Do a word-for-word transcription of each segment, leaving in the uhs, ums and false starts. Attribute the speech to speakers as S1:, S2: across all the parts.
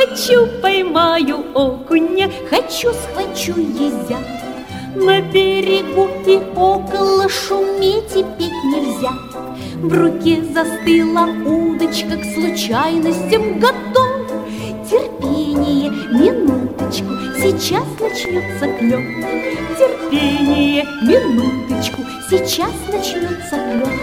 S1: Хочу поймаю окуня, хочу схвачу езя. На берегу и около шуметь и петь нельзя. В руке застыла удочка, к случайностям готов. Терпение, минуточку, сейчас начнется клёв. Терпение, минуточку, сейчас начнется клёв.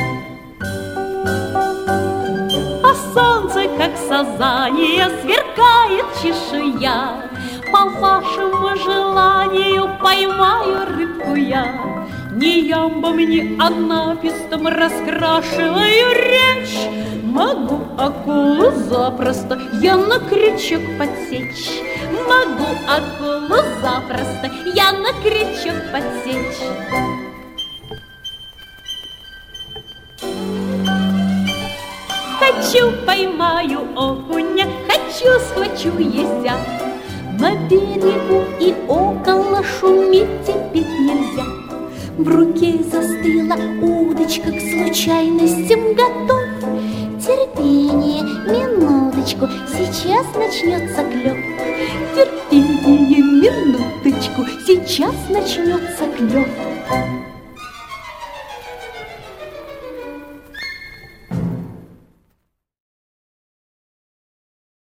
S1: А солнце, как сазание, сверкает чешуя. По вашему желанию поймаю рыбку я. Ни ямбом, ни анапистом раскрашиваю речь. Могу акулу запросто я на крючок подсечь. Могу акулу запросто я на крючок подсечь. Хочу поймаю окуня, хочу схвачу езя. На берегу и около шуметь и петь нельзя. В руке застыла удочка, к случайностям готов. Терпение, минуточку, сейчас начнется клёв. Терпение, минуточку, сейчас начнется клёв.